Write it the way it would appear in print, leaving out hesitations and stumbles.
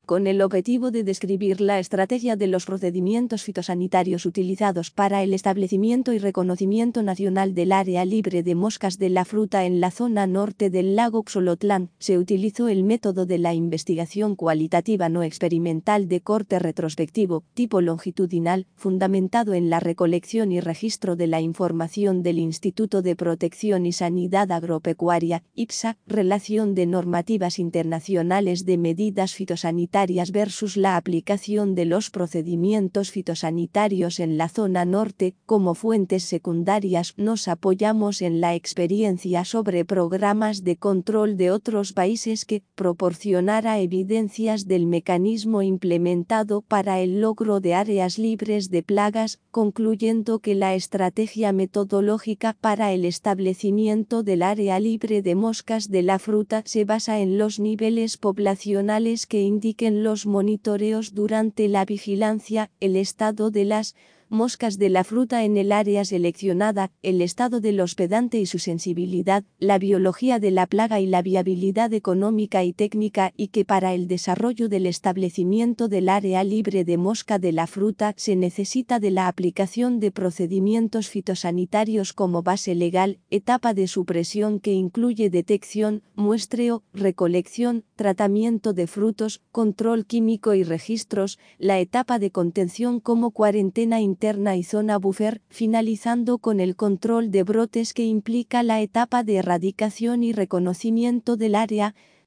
con el objetivo de describir la estrategia de los procedimientos fitosanitarios utilizados para el establecimiento y reconocimiento nacional del área libre de moscas de la fruta en la zona norte del lago Xolotlán, se utilizó el método de la investigación cualitativa no experimental de corte retrospectivo, tipo longitudinal, fundamentado en la recolección y registro de la información del Instituto de Protección y Sanidad Agropecuaria, IPSA, relación de normativas internacionales de medidas fitosanitarias versus la aplicación de los procedimientos fitosanitarios en la zona norte. Como fuentes secundarias nos apoyamos en la experiencia sobre programas de control de otros países que proporcionara evidencias del mecanismo implementado para el logro de áreas libres de plagas, concluyendo que la estrategia metodológica para el establecimiento del área libre de moscas de la fruta se basa en los niveles poblacionales que indiquen los monitoreos durante la vigilancia, el estado de las moscas de la fruta en el área seleccionada, el estado del hospedante y su sensibilidad, la biología de la plaga y la viabilidad económica y técnica, y que para el desarrollo del establecimiento del área libre de mosca de la fruta se necesita de la aplicación de procedimientos fitosanitarios como base legal, etapa de supresión que incluye detección, muestreo, recolección, tratamiento de frutos, control químico y registros, la etapa de contención como cuarentena interna y zona buffer, finalizando con el control de brotes que implica la etapa de erradicación y reconocimiento del área